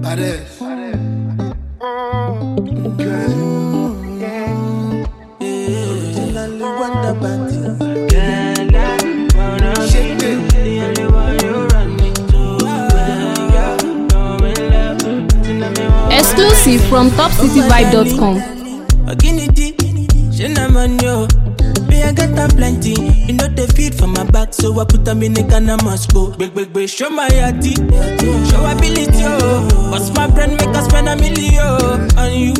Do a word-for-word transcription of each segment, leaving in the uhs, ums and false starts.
Paris. Originally Wonder Bandy. Shake it. Exclusive from top city vibe dot com. Me, I got them plenty. You know they feed for my back, so I put them in the can of Moscow. Big, big, big, show my yati. Show ability, oh. What's my brand make us spend a million on you?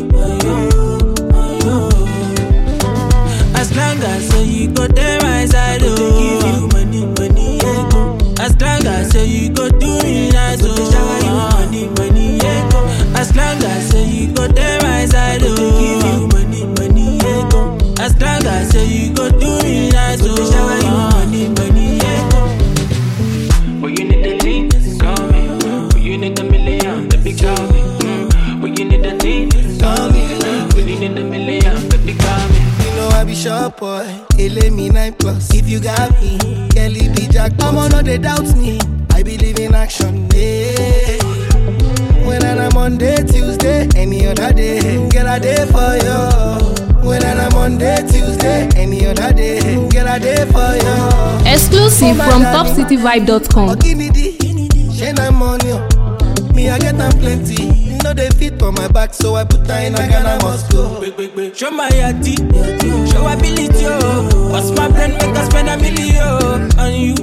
As long as say you go there, my side, oh. Give you money, money, yeah, go. As long as say you go do me nice, oh. Shower you money, money, yeah, go. As long as say you go there, my side, oh. Give you money, money, yeah, go. As long as say you go do me nice, so shower you money, money, yeah. When you need the lean, call me. When you need a million, baby, call me. Mm. When you need the lean, call me. When you need a million, baby, call me. You know I be sharp boy, ele me nine plus. If you got me, Kelly be jackpot. I'ma know they doubt me, I believe in action, yeah. When I'm Monday, Tuesday, any other day, get a day for you. When I'm Monday, Tuesday, any other day, get a day for you. Exclusive from top city vibe dot com. Give me the shine I'm on you. Me, I get them plenty. You know they fit on my back, so I put her in a Ghana Moscow. Big, big, big. Show my yati. Show ability, oh. What's my brand make us spend a million on you?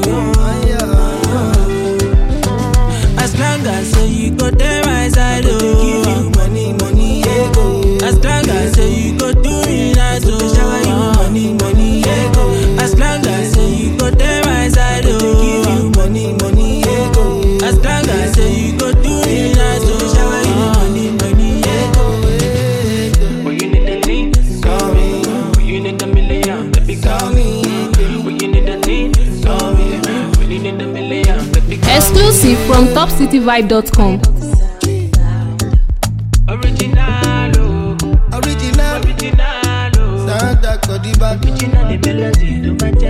As long as say you go there, my side, oh. Give you money, money, yeah, go. As long as say you go do me nice, oh. Shower you money, money, yeah, go. As long as say you go there, my side, oh. Give you money, money, yeah, go. As long as say you go do me nice, oh. Shower you money, money, yeah, go. When you need the lean, call me. When you need a million, baby, call me. When you need the lean, call me. When you need a million, baby, call me. Exclusive from top city vibe dot com. Original, oh. Original, Original, oh. Santa Codiba. Original, the melody, don't